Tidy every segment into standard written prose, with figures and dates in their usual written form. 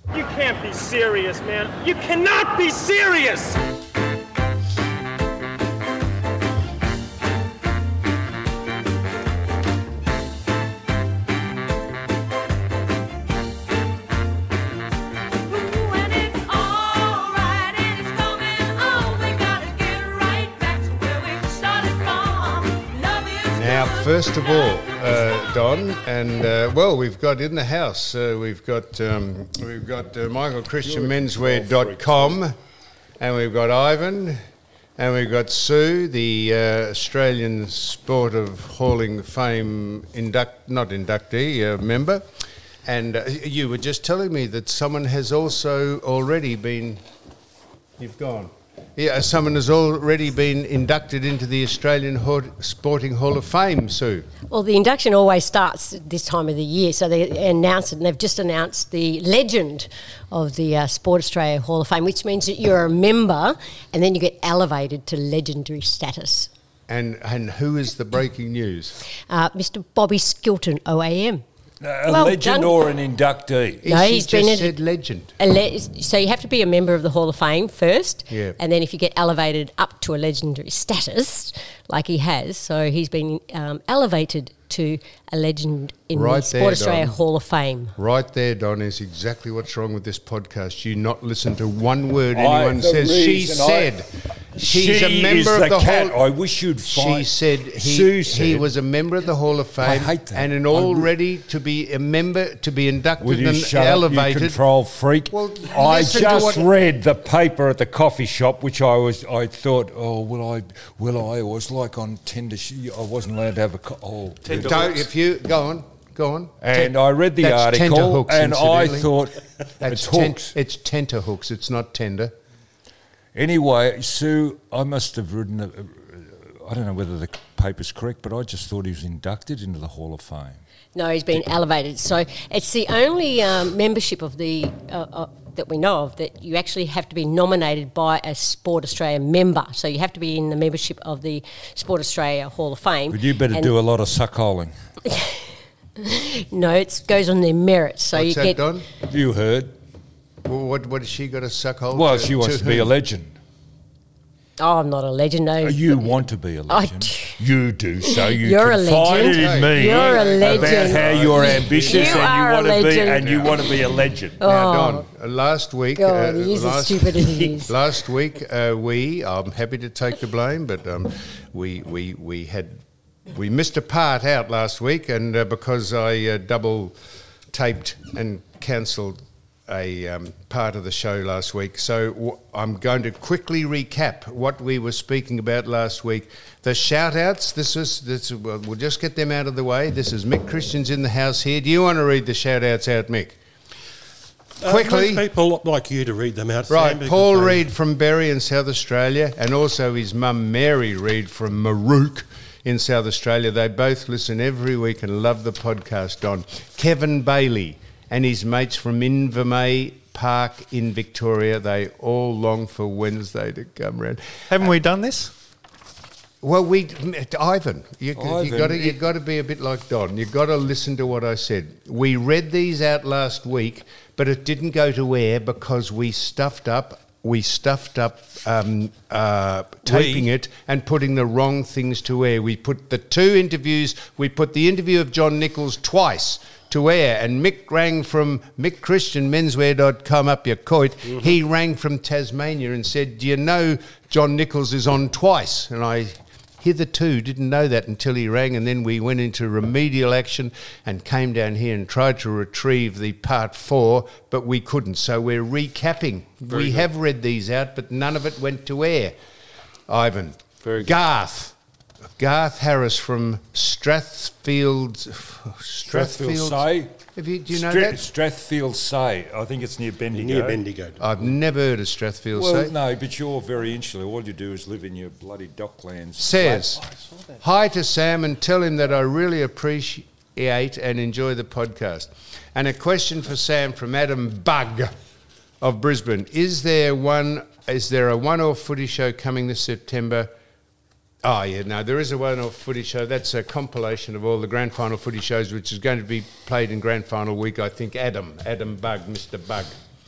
You can't be serious, man. You cannot be serious! Now, first of all, Don, and we've got in the house, we've got MichaelChristianMenswear.com, and we've got Ivan, and we've got Sue, the Australian Sport of Hauling Fame member, and you were just telling me that someone has also already been. You've gone. Yeah, someone has already been inducted into the Australian Sporting Hall of Fame, Sue. Well, the induction always starts at this time of the year, so they announce it, and they've just announced the legend of the Sport Australia Hall of Fame, which means that you're a member and then you get elevated to legendary status. And who is the breaking news? Mr. Bobby Skilton, OAM. A legend or an inductee? No, he's just said legend. So you have to be a member of the Hall of Fame first, yeah. And then if you get elevated up to a legendary status, like he has, so he's been elevated to a legend in the Sport Australia Hall of Fame. Right there, Don, is exactly what's wrong with this podcast. You not listen to one word anyone says. She said she's a member of the Hall. I wish you'd find. She said he was a member of the Hall of Fame. I hate that. And already to be a member, to be inducted and shut elevated. Up, you control freak. Well, I just read the paper at the coffee shop, which I thought, will I? It was like on tender. I wasn't allowed to have a. If you go on. And I read the article, and I thought it's hooks. It's tenterhooks. It's not tender. Anyway, Sue, I must have written. I don't know whether the paper's correct, but I just thought he was inducted into the Hall of Fame. No, he's been elevated. So it's the only membership of the that we know of that you actually have to be nominated by a Sport Australia member. So you have to be in the membership of the Sport Australia Hall of Fame. But you better do a lot of suckholing. No, it goes on their merits. So What's you that, get. Don? You heard. Well, what has she got to suck hold? Well, she wants to be a legend. Oh, I'm not a legend, no. You want to be a legend. You do, so You're can a find legend. it in me. You're a legend. About how you're ambitious and you want to be a legend. Now, Don, last week... God, he is as stupid as he is. Last week, I'm happy to take the blame, but we missed a part out last week, and because I double-taped and cancelled a part of the show last week. So I'm going to quickly recap what we were speaking about last week. The shout-outs, we'll just get them out of the way. This is Mick Christian's in the house here. Do you want to read the shout-outs out, Mick? Quickly. Most people like you to read them out. Right, Sam, Paul Reid from Berry in South Australia, and also his mum Mary Reid from Marook in South Australia. They both listen every week and love the podcast, Don. Kevin Bailey and his mates from Invermay Park in Victoria, they all long for Wednesday to come round. Haven't we done this? Well, Ivan, you got to be a bit like Don. You've got to listen to what I said. We read these out last week, but it didn't go to air because we stuffed up taping it and putting the wrong things to air. We put the interview of John Nichols twice to air, and Mick rang from MickChristianMenswear.com up your coit. Mm-hmm. He rang from Tasmania and said, do you know John Nichols is on twice? And I hitherto didn't know that until he rang, and then we went into remedial action and came down here and tried to retrieve the part 4, but we couldn't. So we're recapping. We have read these out, but none of it went to air. Ivan. Very good. Garth Harris from Strathfield Say. Do you know that? Strathfield Say. I think it's near Bendigo. I've never heard of Strathfield Say. Well, no, but you're very insular. All you do is live in your bloody docklands. Says, hi to Sam and tell him that I really appreciate and enjoy the podcast. And a question for Sam from Adam Bug of Brisbane. Is there a one-off footy show coming this September? Oh, yeah, no, there is a one-off footy show. That's a compilation of all the grand final footy shows, which is going to be played in grand final week, I think. Adam Bug, Mr. Bug.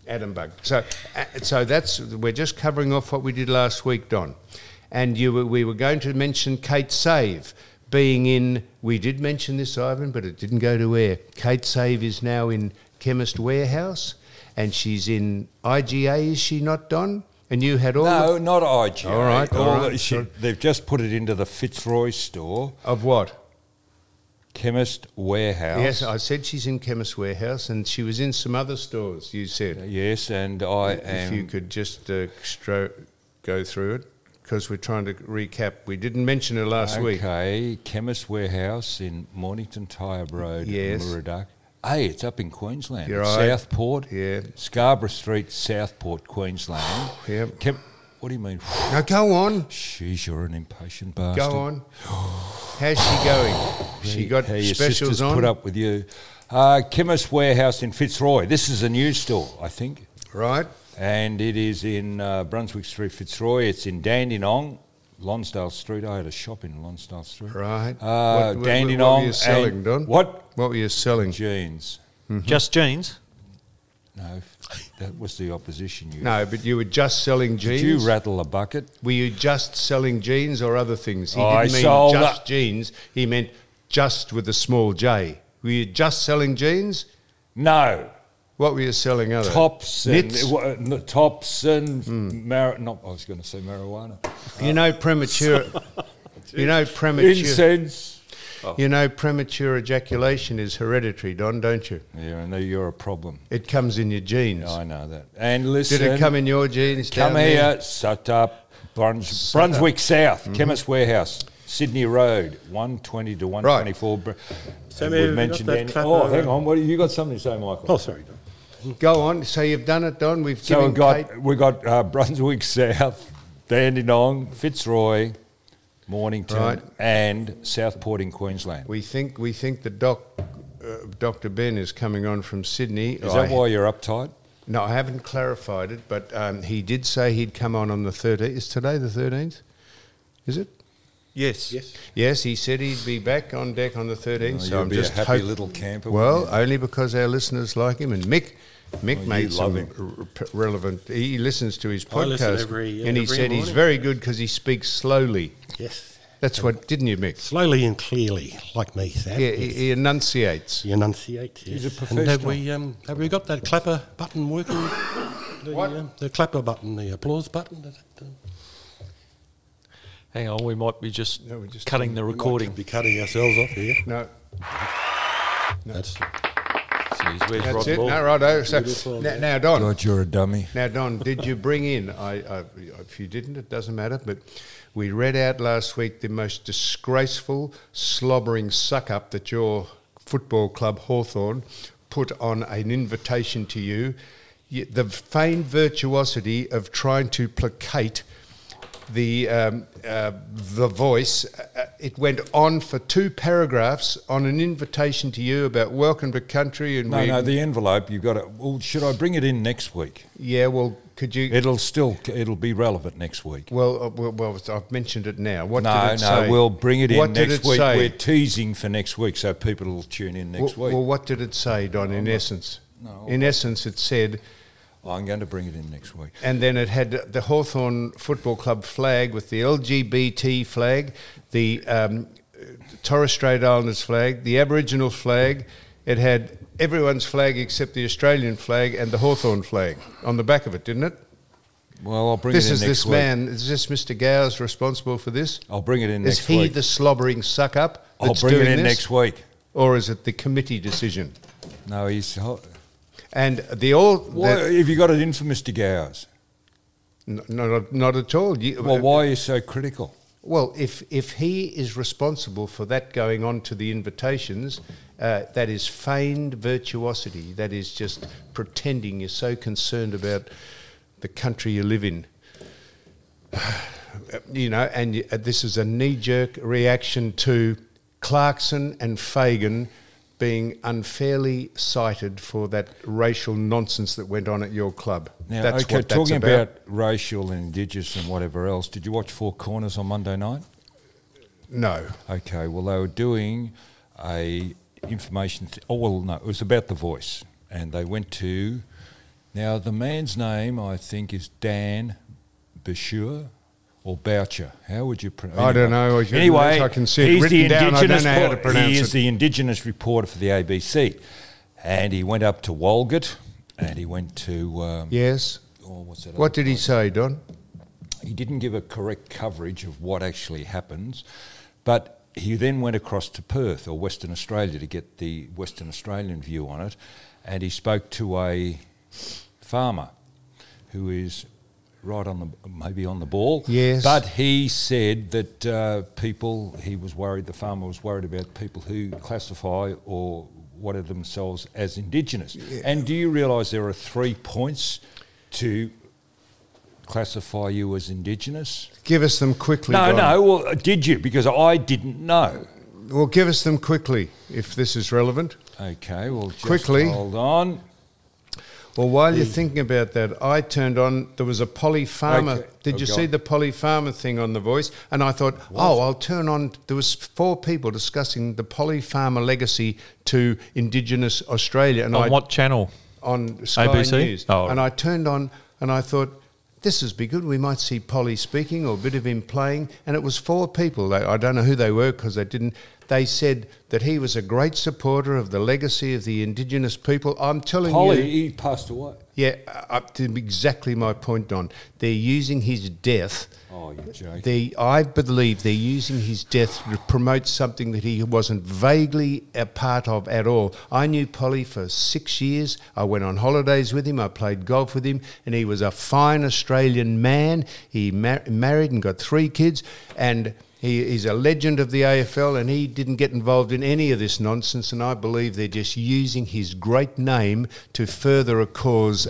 Adam Bug. So we're just covering off what we did last week, Don. And we were going to mention Kate Save being in. We did mention this, Ivan, but it didn't go to air. Kate Save is now in Chemist Warehouse, and she's in IGA. Is she not, Don? And you had all. No, not IGA. All right. They've just put it into the Fitzroy store. Of what? Chemist Warehouse. Yes, I said she's in Chemist Warehouse, and she was in some other stores, you said. Yes, and If you could just go through it, because we're trying to recap. We didn't mention her last week. Okay, Chemist Warehouse in Mornington Tyre Road, Murdoch. Hey, it's up in Queensland. You're right. Southport. Yeah. Scarborough Street, Southport, Queensland. Yep. What do you mean? Now go on. Jeez, you're an impatient bastard. Go on. How's she going? She got How your specials sisters on? put up with you. Chemist Warehouse in Fitzroy. This is a new store, I think. Right. And it is in Brunswick Street, Fitzroy. It's in Dandenong, Lonsdale Street. I had a shop in Lonsdale Street. Right. Dandenong. What were you selling, Don? What? What were you selling? Jeans. Just jeans? No, that was the opposition. No, but you were just selling jeans? Did you rattle a bucket? Were you just selling jeans or other things? He I didn't mean sold just jeans. He meant just with a small J. Were you just selling jeans? No. What were you selling other? Tops Knits? and tops and I was going to say marijuana. You know premature. Incense. You know premature ejaculation is hereditary, Don, don't you? Yeah, I know you're a problem. It comes in your genes. I know that. And listen, Did it come in your genes? Come down here, there? shut up. Brunswick South, Chemist Warehouse, Sydney Road, 120 to 124. So we mentioned that clap Oh, over. hang on. What you got something to say, Michael? Oh, sorry, Don. Go on. So you've done it, Don. We've So given we got Brunswick South, Dandenong, Fitzroy, Mornington, Right. and Southport in Queensland. We think that Dr. Ben is coming on from Sydney. Is that why you're uptight? No, I haven't clarified it, but he did say he'd come on the 13th. Is today the 13th? Is it? Yes. Yes, he said he'd be back on deck on the 13th. So You'll I'm be just a happy little camper. Well, won't you? only because our listeners like him, and Mick made you love some relevant. He listens to his I listen podcast, and he every said he's morning. very good because he speaks slowly. Yes. That's what, didn't you, Mick? Slowly and clearly, like me, Sam. Yeah, he enunciates. He enunciates, yes. He's a And professional. have we got that clapper button working? What? The clapper button, the applause button? Hang on, we might be just No, we're just cutting the We recording. might be cutting ourselves off here. No, That's Jeez, where's that's Rod it. Law? No, righto. So Beautiful, now, Don. God, you're a dummy. Now, Don, did you bring in? If you didn't, it doesn't matter. But we read out last week the most disgraceful, slobbering suck-up that your football club Hawthorn put on an invitation to you. The feigned virtuosity of trying to placate the voice. It went on for 2 paragraphs on an invitation to you about welcome to country. And No, the envelope, you've got to... Well, should I bring it in next week? Yeah, well, could you... It'll be relevant next week. Well, I've mentioned it now. What did it say? We'll bring it in What did next it week. say? We're teasing for next week, so people will tune in next week. Well, what did it say, Don, in essence? No. In essence, it said... I'm going to bring it in next week. And then it had the Hawthorn Football Club flag with the LGBT flag, the Torres Strait Islanders flag, the Aboriginal flag. It had everyone's flag except the Australian flag and the Hawthorn flag on the back of it, didn't it? Well, I'll bring This it in is next this week. man, is this Mr. Gowers responsible for this? I'll bring it in Is next he week. the slobbering suck-up I'll that's bring it doing in this? next week. Or is it the committee decision? No, he's... And Why, have you got it in for Mr. Gowers? not at all. Well, why are you so critical? Well, if he is responsible for that going on to the invitations, that is feigned virtuosity. That is just pretending you're so concerned about the country you live in. And this is a knee-jerk reaction to Clarkson and Fagan being unfairly cited for that racial nonsense that went on at your club. Now, That's okay, what that's talking about. racial and Indigenous and whatever else, did you watch Four Corners on Monday night? No. Okay, well, they were doing a information... it was about The Voice. And they went to Now, the man's name, I think, is Dan Boucher or Boucher. How would you pronounce it? I don't know. Anyway, I can see it he's written the down. I don't Indigenous know how to pronounce He it. is the Indigenous reporter for the ABC. And he went up to Walgett and he went to... Yes. what's that What other did he place? say, Don? He didn't give a correct coverage of what actually happens, but he then went across to Perth or Western Australia to get the Western Australian view on it, and he spoke to a farmer who is right on the ball. Yes. But he said that the farmer was worried about people who classify or whatever themselves as Indigenous. Yeah. And do you realise there are 3 points to classify you as Indigenous? Give us them quickly, No, Don. no. Well, did you? Because I didn't know. Well, give us them quickly, if this is relevant. Okay, well, just Quickly. hold on. Well, while you're thinking about that, I turned on, there was a Polly Farmer. Okay. Did you go see on. the Polly Farmer thing on The Voice? And I thought, I'll turn on, there was 4 people discussing the Polly Farmer legacy to Indigenous Australia. And On what channel? On Sky ABC? News. Oh. And I turned on and I thought, this is be good. We might see Polly speaking or a bit of him playing. And it was 4 people. I don't know who they were because they didn't. They said that he was a great supporter of the legacy of the Indigenous people. I'm telling Polly, you. he passed away. Yeah, up to exactly my point, Don. They're using his death. Oh, you're joking. I believe they're using his death to promote something that he wasn't vaguely a part of at all. I knew Polly for 6 years. I went on holidays with him. I played golf with him, and he was a fine Australian man. He married and got 3 kids, and he's a legend of the AFL, and he didn't get involved in any of this nonsense, and I believe they're just using his great name to further a cause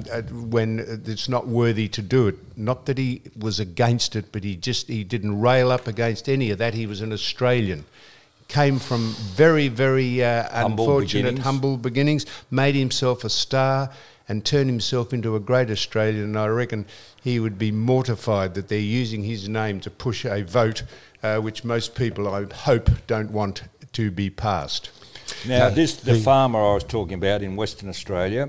when it's not worthy to do it. Not that he was against it, but he didn't rail up against any of that. He was an Australian. Came from very, very unfortunate, humble beginnings, made himself a star and turned himself into a great Australian, and I reckon he would be mortified that they're using his name to push a vote which most people, I hope, don't want to be passed. Now, the farmer I was talking about in Western Australia,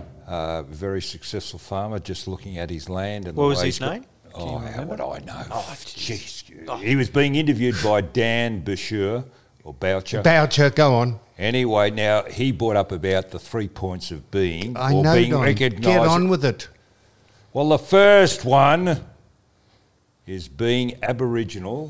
very successful farmer, just looking at his land. And what was his name? Oh, how would I know? Oh, jeez. He was being interviewed by Dan Boucher, or Boucher. Boucher, go on. Anyway, now, he brought up about the 3 points of being, I or know, being Don. recognised. Get on with it. Well, the first one is being Aboriginal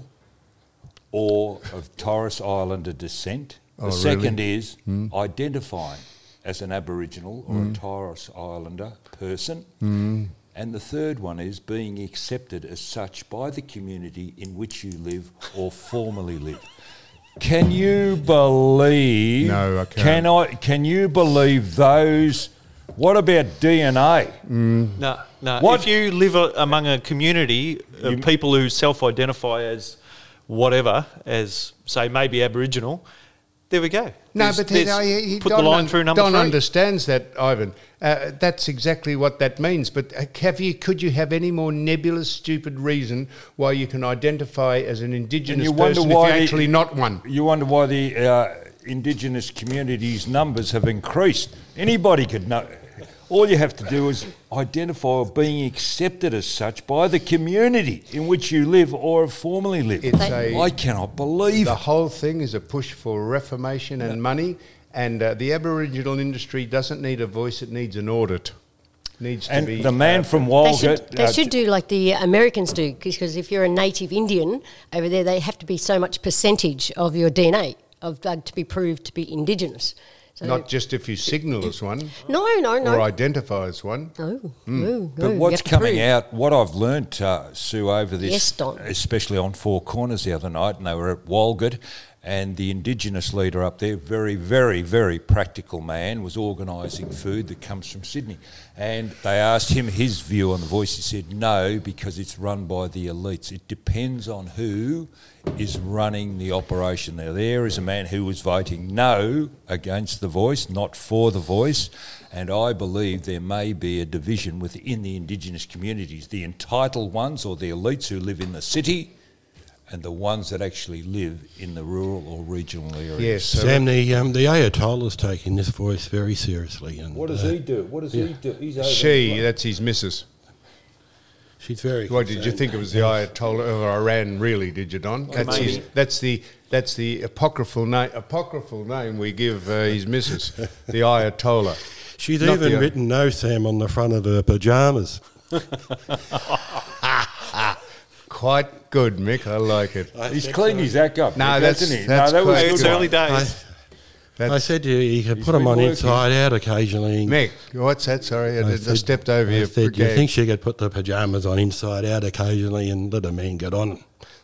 or of Torres Islander descent. The second is identifying as an Aboriginal or a Torres Islander person. And the third one is being accepted as such by the community in which you live or formerly live. Can you believe? No, I can't. Can you believe those? What about DNA? No. What? If you live among a community of people who self-identify as whatever, as, say, maybe Aboriginal, there we go. No, There's- but there's- put the line through number Don 3. understands that, Ivan. That's exactly what that means. But could you have any more nebulous, stupid reason why you can identify as an Indigenous person if you're actually not one? You wonder why the Indigenous community's numbers have increased. Anybody could know. All you have to do is identify being accepted as such by the community in which you live or have formerly lived. I cannot believe the it. whole thing is a push for reformation and money, and the Aboriginal industry doesn't need a voice; it needs an audit. Needs And to be the man from Walgett... They should do like the Americans do, because if you're a native Indian over there, they have to be so much percentage of your DNA to be proved to be Indigenous. So not just if you signal as one No. or identify as one. No. But you what's have to coming prove. out, what I've learnt, Sue, over this, Yes, Don. especially on Four Corners the other night, and they were at Walgett, and the Indigenous leader up there, very, very, very practical man, was organising food that comes from Sydney. And they asked him his view on The Voice. He said, no, because it's run by the elites. It depends on who is running the operation. Now, there is a man who was voting no against The Voice, not for The Voice, and I believe there may be a division within the Indigenous communities, the entitled ones or the elites who live in the city, and the ones that actually live in the rural or regional areas. Yes. So Sam, the Ayatollah's taking this voice very seriously. And What does he do? What does he do? He's over that's his missus. she's very What did you think it was the Ayatollah of Iran? Really, did you, Don? maybe. That's the apocryphal name we give his missus, the Ayatollah. She's Not even the- written "No, Sam" on the front of her pyjamas. Quite good, Mick. I like it. He's cleaned his act up. No, Mick, that's- hasn't he? that's no, that was quite It's good. early I, days. I said to you could put been them on working. inside out occasionally. Mick, what's that? Sorry, I said- stepped over I your said, do you gag. think she could put the pyjamas on inside out occasionally and let a man get on?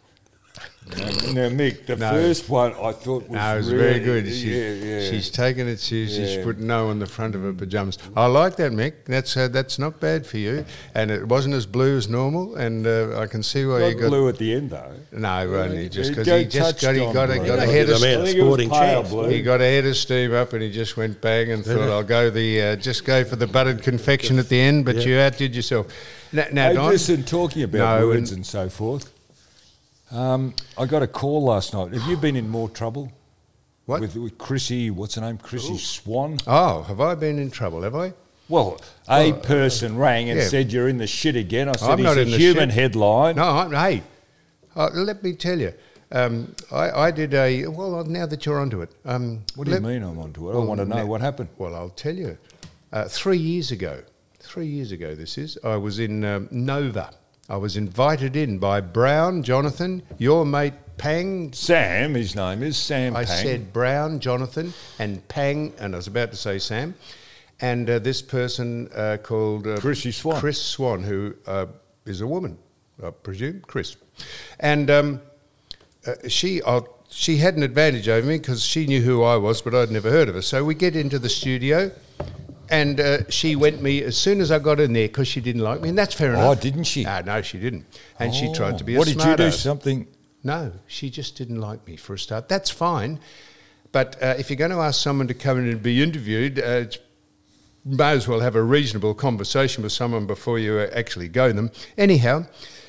Now, Mick, the No. first one I thought was No, it was really, very good. Yeah. She's taken it. She's Yeah. put no on the front of her pajamas. I like that, Mick. That's not bad for you. And it wasn't as blue as normal. And I can see why you got got blue at the end, though. no, only just because Go he just touched on got blue. ahead of The man I of think it was sporting pale chance. blue. he got a head of steam up, and he just went bang and thought, I'll go just go for the buttered confection at the end. But you outdid yourself. Now, Hey, Don, listen, talking about No, words and- and so forth, I got a call last night. Have you been in more trouble? What? With Chrissy, what's her name? Chrissy Swan? oh, have I been in trouble? Have I? Well, a person rang and yeah. said, you're in the shit again. I said, I'm he's not a in the human shit. headline. No, hey, let me tell you. I did a well. Now that you're onto it, What do you mean I'm onto it? I want to know what happened. Well, I'll tell you. 3 years ago, this is. I was in Nova. I was invited in by Brown, Jonathan, your mate Pang. Sam, his name is Sam I Pang. said Brown, Jonathan, and Pang, and I was about to say Sam, and this person called Chrissy Swan. Chris Swan, who is a woman, I presume, Chris, and she had an advantage over me because she knew who I was, but I'd never heard of her. So we get into the studio. And she went me as soon as I got in there because she didn't like me, and that's fair enough. Oh, didn't she? No, she didn't. And she tried to be What a did smart you do? ass. Something? No, she just didn't like me for a start. That's fine. But if you're going to ask someone to come in and be interviewed, may as well have a reasonable conversation with someone before you actually go them. Anyhow,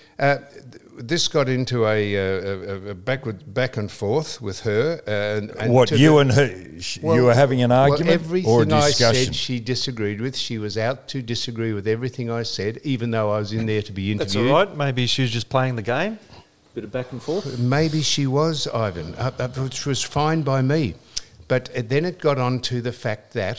this got into a back and forth with her. And What, to you the- and her, you were having an argument well, everything or a I discussion? said she disagreed with. She was out to disagree with everything I said, even though I was in there to be That's interviewed. all right. Maybe she was just playing the game. Bit of back and forth. Maybe she was, Ivan, which was fine by me. But then it got on to the fact that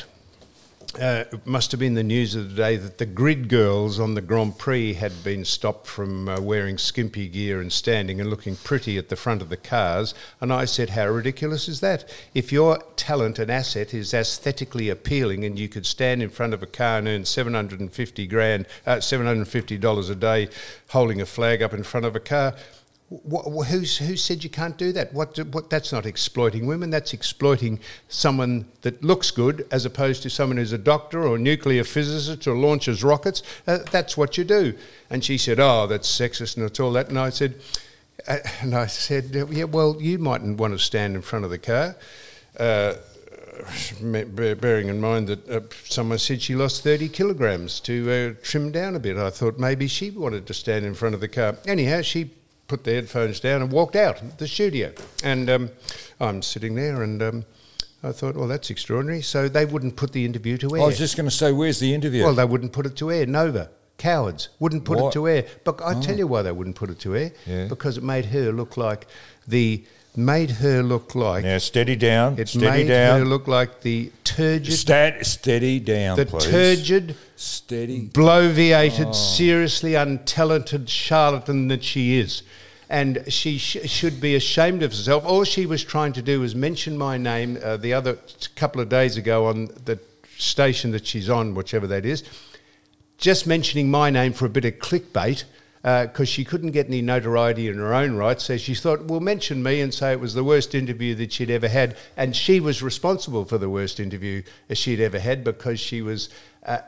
it must have been the news of the day that the grid girls on the Grand Prix had been stopped from wearing skimpy gear and standing and looking pretty at the front of the cars. And I said, how ridiculous is that? If your talent and asset is aesthetically appealing and you could stand in front of a car and earn $750 a day holding a flag up in front of a car, who said you can't do that? What? That's not exploiting women. That's exploiting someone that looks good, as opposed to someone who's a doctor or a nuclear physicist or launches rockets. That's what you do. And she said, "Oh, that's sexist and it's all that." And I said, "Yeah, well, you mightn't want to stand in front of the car." Bearing in mind that someone said she lost 30 kilograms to trim down a bit. I thought maybe she wanted to stand in front of the car. Anyhow, she put the headphones down and walked out the studio. And I'm sitting there and I thought, well, that's extraordinary. So they wouldn't put the interview to air. I was just going to say, where's the interview? Well, they wouldn't put it to air. Nova. Cowards. Wouldn't put it to air. But I tell you why they wouldn't put it to air. Yeah. Because it made her look like Now, steady down. it Steady made down. her look like the turgid, Steady down, the please. turgid, Steady. bloviated, seriously untalented charlatan that she is. And she should be ashamed of herself. All she was trying to do was mention my name the other couple of days ago on the station that she's on, whichever that is, just mentioning my name for a bit of clickbait, because she couldn't get any notoriety in her own right. So she thought, well, mention me and say it was the worst interview that she'd ever had. And she was responsible for the worst interview she'd ever had, because she was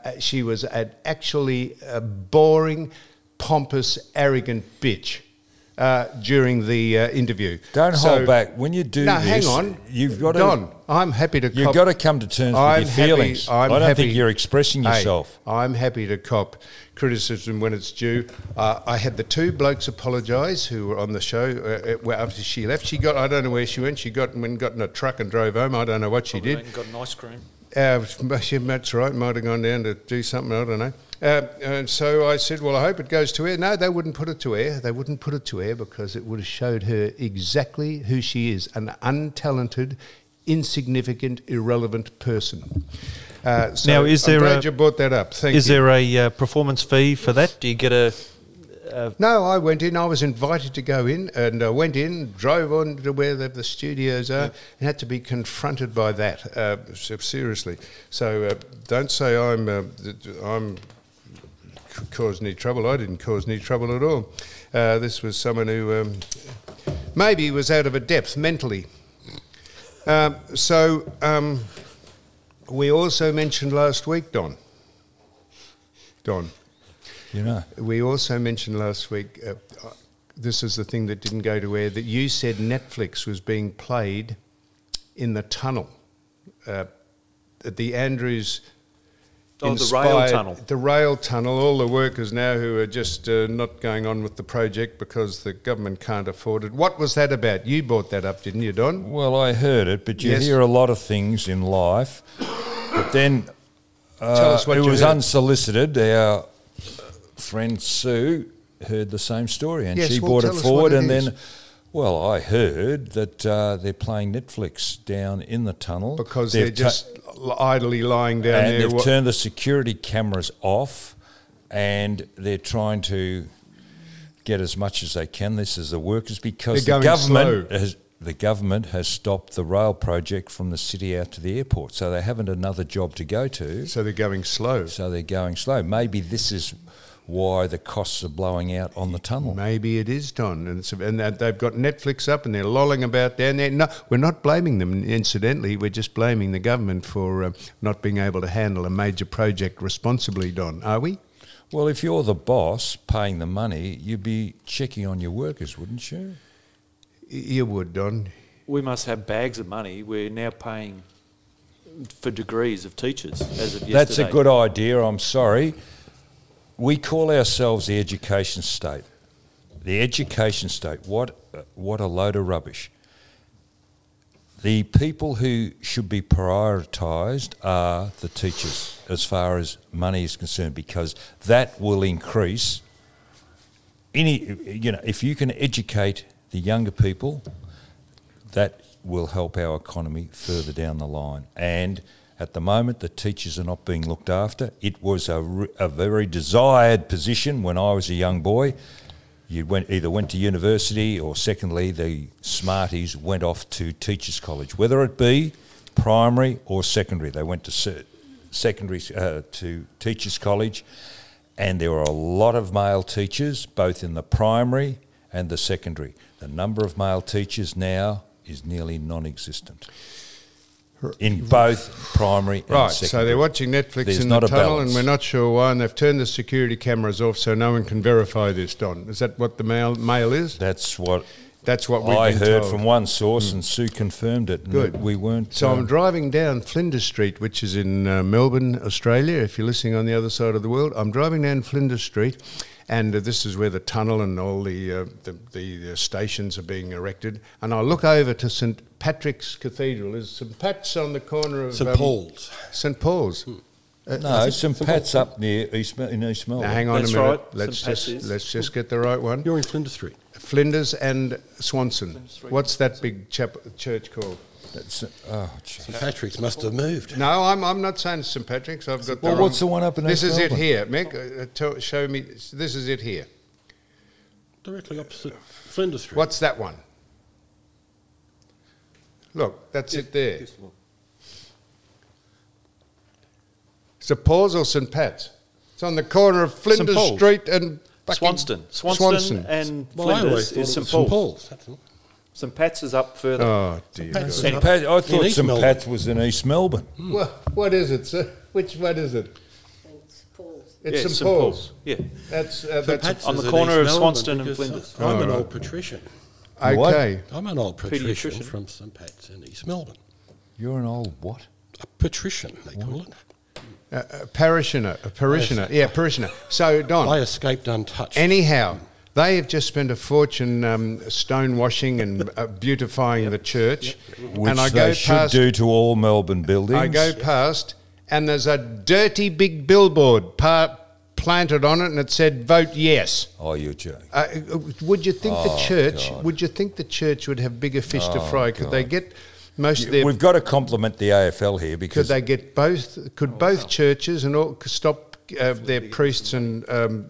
actually a boring, pompous, arrogant bitch. during the interview. Don't hold back. When you do this, hang on. You've got to... Don, I'm happy to You've got to come to terms with your feelings. I don't think you're expressing yourself. I'm happy to cop criticism when it's due. I had the two blokes apologise who were on the show after she left. I don't know where she went. She got in a truck and drove home. I don't know what she did. Got an ice cream. That's right. Might have gone down to do something. I don't know. And so I said, well, I hope it goes to air. No, they wouldn't put it to air. They wouldn't put it to air because it would have showed her exactly who she is, an untalented, insignificant, irrelevant person. So now, I'm glad you brought that up. Thank you. Is there a performance fee for that? Do you get a... No, I went in. I was invited to go in, and I went in, drove on to where the studios are, and had to be confronted by that. Seriously. So don't say I'm caused any trouble. I didn't cause any trouble at all. This was someone who maybe was out of a depth mentally. We also mentioned last week, Don. You know. We also mentioned last week, this is the thing that didn't go to air, that you said Netflix was being played in the tunnel at the Andrews... the rail tunnel. The rail tunnel. All the workers now who are just not going on with the project because the government can't afford it. What was that about? You brought that up, didn't you, Don? Well, I heard it, but you hear a lot of things in life. But then Tell us what it you was heard. Unsolicited. Our friend Sue heard the same story, and Yes, she well, brought it tell us forward. what it And is. then, well, I heard that they're playing Netflix down in the tunnel Because They've they're just idly lying down and there. they've turned the security cameras off, and they're trying to get as much as they can. This is the workers, because They're the going government has stopped the rail project from the city out to the airport, so they haven't another job to go to. So they're going slow. So they're going slow. Maybe this is why the costs are blowing out on the tunnel. Maybe it is, Don. And that they've got Netflix up and they're lolling about down there. No, we're not blaming them, incidentally. We're just blaming the government for not being able to handle a major project responsibly, Don. Are we? Well, if you're the boss paying the money, you'd be checking on your workers, wouldn't you? You would, Don. We must have bags of money. We're now paying for degrees of teachers as of yesterday. That's a good idea, I'm sorry. We call ourselves the education state. The education state, what a load of rubbish. The people who should be prioritised are the teachers as far as money is concerned, because that will increase if you can educate the younger people, that will help our economy further down the line. And at the moment, the teachers are not being looked after. It was a very desired position when I was a young boy. You either went to university, or secondly, the smarties went off to teachers' college, whether it be primary or secondary. They went to secondary to teachers' college, and there were a lot of male teachers, both in the primary and the secondary. The number of male teachers now is nearly non-existent in both primary and Right, secondary. so they're watching Netflix There's in the not a tunnel, balance. and we're not sure why, and they've turned the security cameras off so no one can verify this, Don. Is that what the mail is? That's what we've I been heard told. from one source, and Sue confirmed it. And Good. We weren't... So I'm driving down Flinders Street, which is in Melbourne, Australia. If you're listening on the other side of the world, I'm driving down Flinders Street, and this is where the tunnel and all the stations are being erected. And I look over to St Patrick's Cathedral. Is St Pat's on the corner of St Paul's. St Paul's. No, St Pat's up near in East Melbourne. Now, hang on That's a minute. right, Let's St Pat's is. just get the right one. You're in Flinders Street. Flinders and Swanson. What's that big church called? That's, St Patrick's must have moved. No, I'm not saying St Patrick's. I've got. Well, the what's wrong- the one up in This East is it Melbourne? here, Mick. Show me. This is it here. Directly opposite Flinders Street. What's that one? Look, that's it there. St Paul's or St Pat's? It's on the corner of Flinders Paul's. Street and Swanston and Well, I always Flinders thought is it St was Paul's. Paul's. That's all. St Pat's is up further. Oh dear. Pat's God. is up I in thought East St Melbourne. Pat's was in East Melbourne. What is it, sir? Which one is it? It's Yeah, St St. Paul's. Paul's. Yeah. That's Pat's on the is in corner East of Melbourne Swanston and because Flinders. I'm an old patrician. okay. I'm an old patrician Pediatrician. from St. Pat's in East Melbourne. You're an old what? A patrician, they call it. A parishioner. Yeah, parishioner. So, Don. I escaped untouched. Anyhow, they have just spent a fortune stonewashing and beautifying the church. Which and I they go should past, do to all Melbourne buildings. I go past, and there's a dirty big billboard planted on it, and it said "Vote Yes." Oh, you're joking. Would you think the church? God. Would you think the church would have bigger fish to fry? Could they get most of their? We've got to compliment the AFL here Could because they get both? Could both churches and all stop their priests and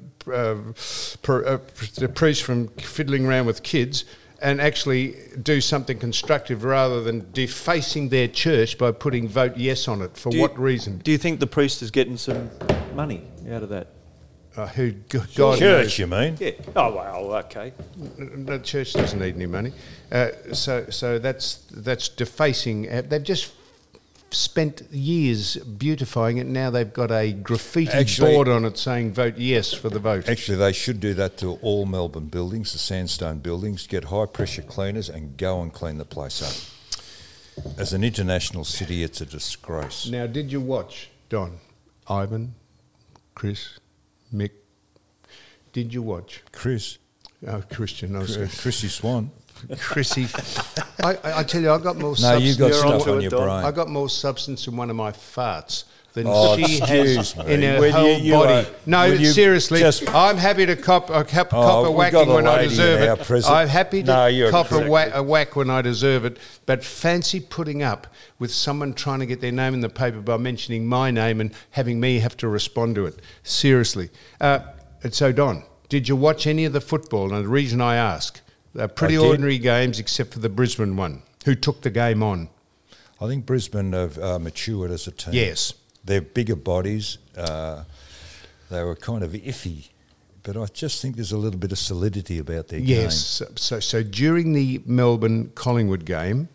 the priests from fiddling around with kids and actually do something constructive rather than defacing their church by putting "Vote Yes" on it? For what reason? Do you think the priest is getting some money out of that? God church, knows. you mean? Yeah. Oh, well, okay. The church doesn't need any money. So that's defacing. They've just spent years beautifying it. Now they've got a graffiti board on it saying "Vote Yes" for the vote. Actually, they should do that to all Melbourne buildings, the sandstone buildings, get high-pressure cleaners and go and clean the place up. As an international city, it's a disgrace. Now, did you watch, Don, Ivan, Chris, Mick? Did you watch? Chris, Christian, Chrissy Swan. Chrissy. I tell you, I got more No, substance. you've got You're stuff onto on it, your Don. brain. I got more substance in one of my farts than Oh, she excuse has me. in her Will whole you body. No, will you seriously, just- I'm happy to cop a we've whacking got a when I lady deserve in our it. prison. I'm happy to No, you're cop correct. a whack when I deserve it. But fancy putting up with someone trying to get their name in the paper by mentioning my name and having me have to respond to it. Seriously. And so, Don, did you watch any of the football? And the reason I ask, they're pretty I did. ordinary games except for the Brisbane one. Who took the game on? I think Brisbane have matured as a team. Yes. They're bigger bodies. They were kind of iffy. But I just think there's a little bit of solidity about their game. Yes. So during the Melbourne Collingwood game,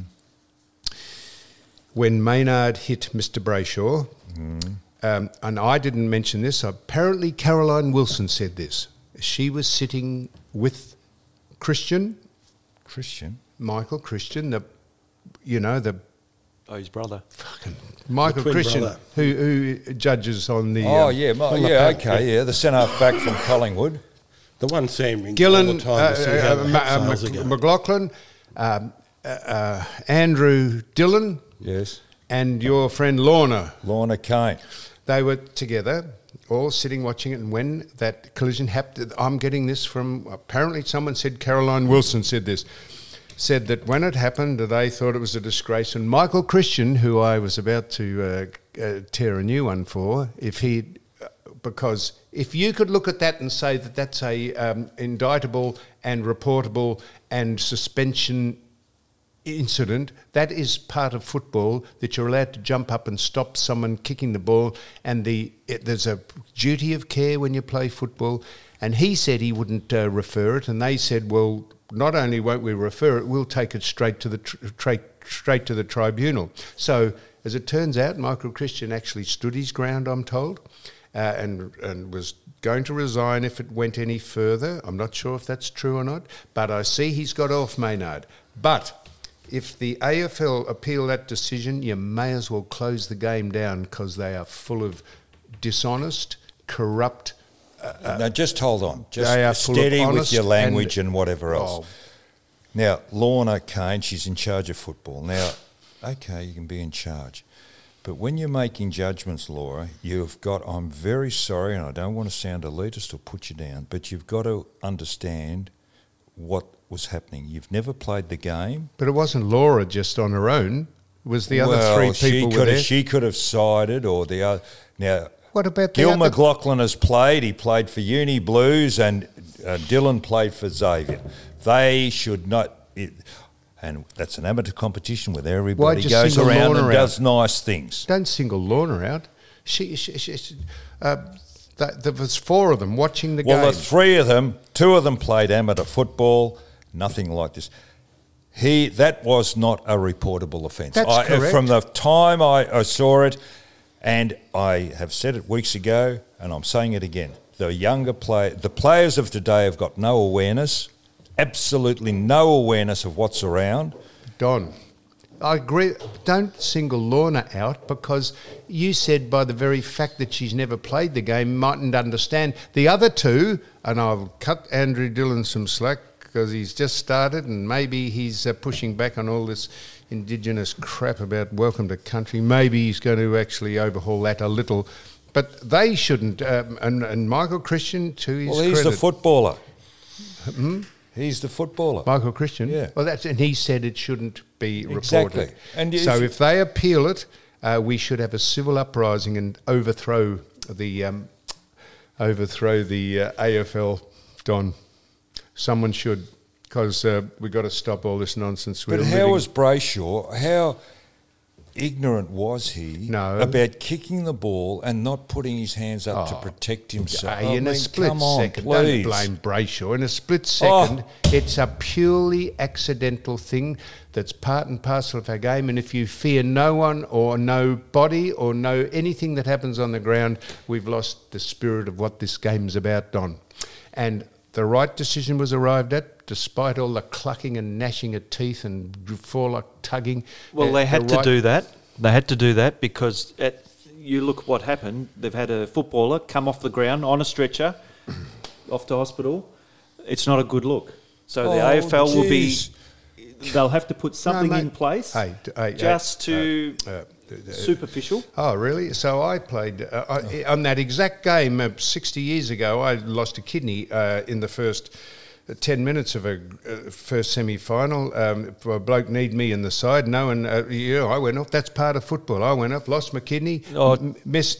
when Maynard hit Mr. Brayshaw, and I didn't mention this, apparently Caroline Wilson said this. She was sitting with Michael Christian, the Oh, his brother. Michael twin Christian, brother. who judges on the Oh, yeah, the centre-half-back from Collingwood. The one Sam rings Gillen, all the time to see how the sales are going. McLaughlin, Andrew Dillon, Yes. and your friend Lorna. Lorna Kane. They were together, all sitting watching it, and when that collision happened, I'm getting this from, apparently someone said, Caroline Wilson said this, said that when it happened, they thought it was a disgrace, and Michael Christian, who I was about to tear a new one for, because if you could look at that and say that that's a indictable and reportable and suspension incident, that is part of football, that you're allowed to jump up and stop someone kicking the ball, and there's a duty of care when you play football. And he said he wouldn't refer it, and they said, well, not only won't we refer it, we'll take it straight to the tribunal. So as it turns out, Michael Christian actually stood his ground, I'm told, and was going to resign if it went any further. I'm not sure if that's true or not, but I see he's got off Maynard. But if the AFL appeal that decision, you may as well close the game down, because they are full of dishonest, corrupt. Now, just hold on. They are Just full of steady with honest your language and whatever else. Oh. Now, Lorna Kane, she's in charge of football. Now, okay, you can be in charge. But when you're making judgments, Laura, I'm very sorry, and I don't want to sound elitist or put you down, but you've got to understand what was happening. You've never played the game. But it wasn't Laura just on her own. It was the other three people were there. She could have sided, or the other. Now, What about the Gil other? McLaughlin has played. He played for Uni Blues, and Dylan played for Xavier. They should not. And that's an amateur competition where everybody just goes single around Lorna and out? does nice things. Don't single Lorna out. There was four of them watching the Well, game. the three of them, two of them played amateur football, nothing like this. That was not a reportable offence. That's correct. From the time I saw it, And I have said it weeks ago, and I'm saying it again. The players of today have got no awareness, absolutely no awareness of what's around. Don, I agree. Don't single Lorna out, because you said by the very fact that she's never played the game, mightn't understand. The other two, and I'll cut Andrew Dillon some slack because he's just started and maybe he's pushing back on all this Indigenous crap about welcome to country. Maybe he's going to actually overhaul that a little. But they shouldn't. And Michael Christian, to his credit. Well, he's the footballer. He's the footballer. Michael Christian? Yeah. Well, and he said it shouldn't be Exactly. reported. And so if they appeal it, we should have a civil uprising and overthrow the AFL, Don. Someone should, because we've got to stop all this nonsense. But how was Brayshaw, how ignorant was he about kicking the ball and not putting his hands up to protect himself? In a split second, don't blame Brayshaw. In a split second, it's a purely accidental thing that's part and parcel of our game, and if you fear no one or nobody or know anything that happens on the ground, we've lost the spirit of what this game's about, Don. And the right decision was arrived at, despite all the clucking and gnashing of teeth and forelock tugging. Well, they had to do that. They had to do that because you look what happened. They've had a footballer come off the ground on a stretcher, off to hospital. It's not a good look. So the AFL will be... They'll have to put something in place superficial. Oh, really? So I played on that exact game 60 years ago. I lost a kidney in the first 10 minutes of a first semi-final. A bloke kneed me in the side. No one, I went off. That's part of football. I went off, lost my kidney, missed.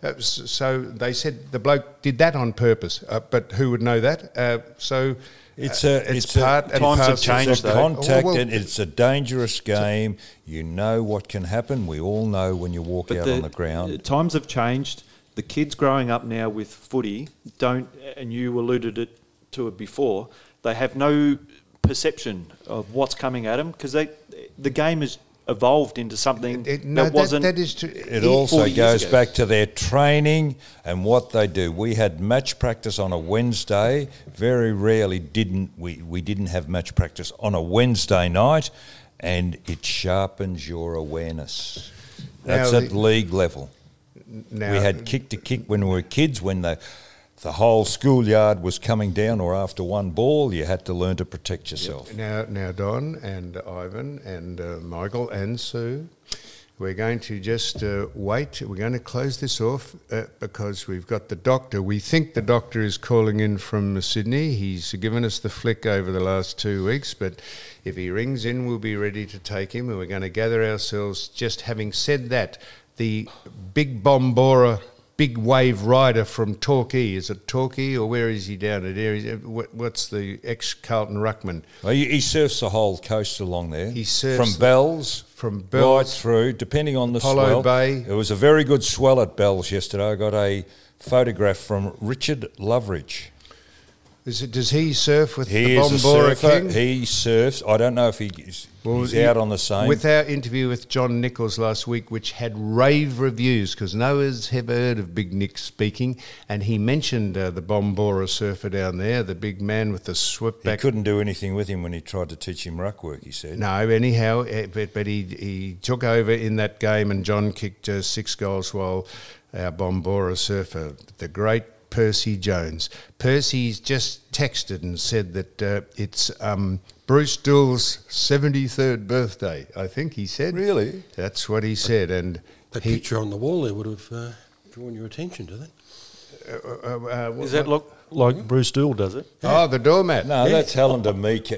So they said the bloke did that on purpose. But who would know that? It's part times have changed. Contact, and it's a dangerous game. You know what can happen. We all know when you walk out on the ground. Times have changed. The kids growing up now with footy don't, and you alluded to it before, they have no perception of what's coming at them because the game has evolved into something that wasn't. That is true. It also goes back to their training and what they do. We had match practice on a Wednesday. Very rarely we didn't have match practice on a Wednesday night, and it sharpens your awareness. That's at league level. We had kick to kick when we were kids, when the whole schoolyard was coming down, or after one ball, you had to learn to protect yourself. Now, Don and Ivan and Michael and Sue, we're going to just wait. We're going to close this off because we've got the doctor. We think the doctor is calling in from Sydney. He's given us the flick over the last 2 weeks, but if he rings in, we'll be ready to take him, and we're going to gather ourselves. Just having said that, the big Bombora big wave rider from Torquay. Is it Torquay or where is he down at? What's the ex-Carlton ruckman? Well, he surfs the whole coast along there. He surfs from Bells right through, depending on the Apollo swell. Bay. It was a very good swell at Bells yesterday. I got a photograph from Richard Loveridge. Does he surf with the Bombora King? He surfs. I don't know if he's out on the same. With our interview with John Nichols last week, which had rave reviews, because no one's ever heard of Big Nick speaking, and he mentioned the Bombora surfer down there, the big man with the swept back. He couldn't do anything with him when he tried to teach him ruck work, he said. No, anyhow, but he took over in that game, and John kicked 6 goals while our Bombora surfer, the great Percy Jones. Percy's just texted and said that it's Bruce Doull's 73rd birthday, I think he said. Really? That's what he said. And the picture on the wall there would have drawn your attention to that. Does that look like Bruce Doull, does it? Oh, the doormat. No, that's Helen D'Amico.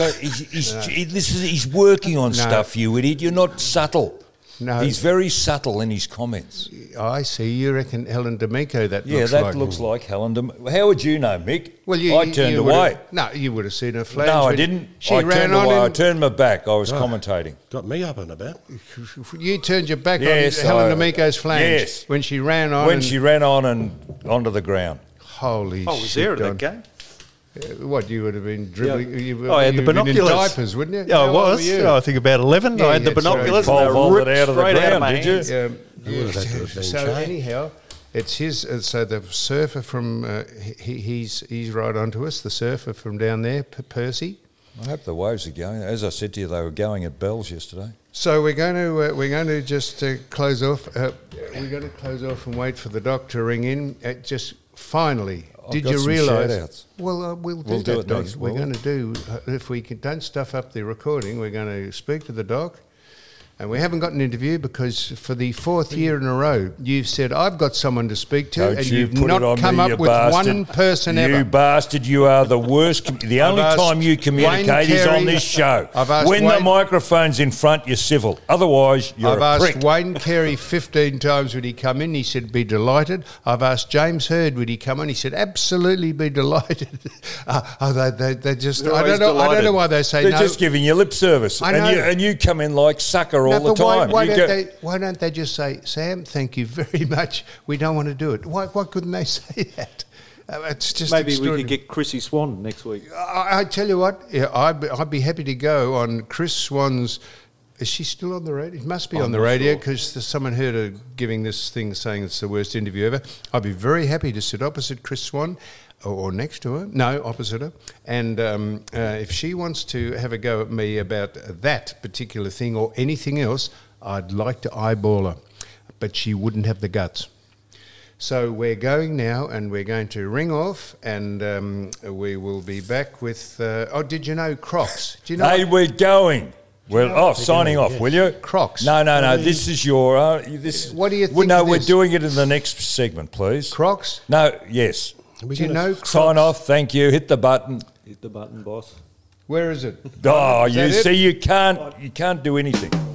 He's working on stuff, you idiot. You're not subtle. No. He's very subtle in his comments. I see. You reckon Helen D'Amico looks like? Yeah, that looks like Helen D'Amico. How would you know, Mick? Well, I turned away. No, you would have seen her flange. No, I didn't. I turned away. I turned my back. I was commentating. Got me up and about. You turned your back on Helen D'Amico's flange. Yes. When she ran on. When she ran on and onto the ground. Holy shit. Oh, was there at that game? What, you would have been dribbling? Yeah. I had the binoculars. In diapers, wouldn't you? Yeah, I was. I think about 11. Yeah, I had the binoculars. Pole vaulted out of the straight ground, my did you? hands. It would have had to have been So changed. anyhow, it's his. So the surfer from he's right onto us. The surfer from down there, Percy. I hope the waves are going. As I said to you, they were going at bells yesterday. So we're going to just close off. We're going to close off and wait for the doc to ring in. Just finally, I've got some realise? shout-outs. Well, we'll do do that, it Don. next We're week. going to do if we don't stuff up the recording. We're going to speak to the doc. And we haven't got an interview because for the fourth year in a row, you've said, I've got someone to speak to, Don't and you you've put not it on come me, up you with bastard. one person ever. You bastard, you are the worst. The only asked time you communicate Wayne is on Carey- this show. I've asked When the Wayne- microphone's in front, you're civil. Otherwise, you're I've a asked prick. Wayne Carey 15 times would he come in. He said, be delighted. I've asked James Heard, would he come in? He said, absolutely be delighted. They just, They're I always don't know delighted. why they say They're no. just giving you lip service. I know. And you come in like sucker all No, the but time. Why don't they just say, Sam, thank you very much. We don't want to do it. Why couldn't they say that? It's just Maybe we extraordinary. could get Chrissy Swan next week. I tell you what, yeah, I'd be happy to go on Chris Swan's. Is she still on the radio? It must be on the not radio sure. because someone heard her giving this thing saying it's the worst interview ever. I'd be very happy to sit opposite Chris Swan or next to her. No, opposite her. And if she wants to have a go at me about that particular thing or anything else, I'd like to eyeball her. But she wouldn't have the guts. So we're going now, and we're going to ring off, and we will be back with. Did you know Crocs? Do you know? Hey, we're going. Well, signing off, will you? Crocs. No. This is your. This. What do you Well, think no, of we're this? doing it in the next segment, please. Crocs? No. Yes. Do you know Crocs? Sign off. Thank you. Hit the button. Hit the button, boss. Where is it? Oh, Is you that it? see, you can't do anything.